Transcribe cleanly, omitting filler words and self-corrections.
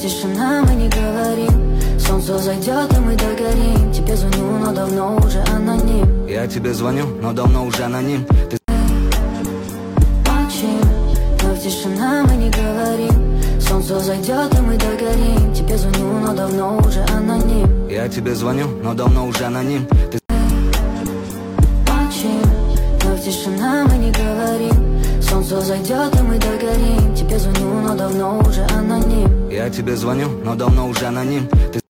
тишина, мы не говорим. Солнце зайдет, и мы догорим. Тебе звоню, но давно уже аноним. Я тебе звоню, но давно уже аноним. Ты молчим, но тишина, мы не говорим. Солнце зайдет, и мы догорим. Тебе звоню, но давно уже аноним. Я тебе звоню, но давно уже аноним. Ты молчим, но тишина, мы не говорим. Солнце зайдет, и мы догорим. Тебе звоню, но давно уже аноним. Я тебе звоню, но давно уже аноним. Ты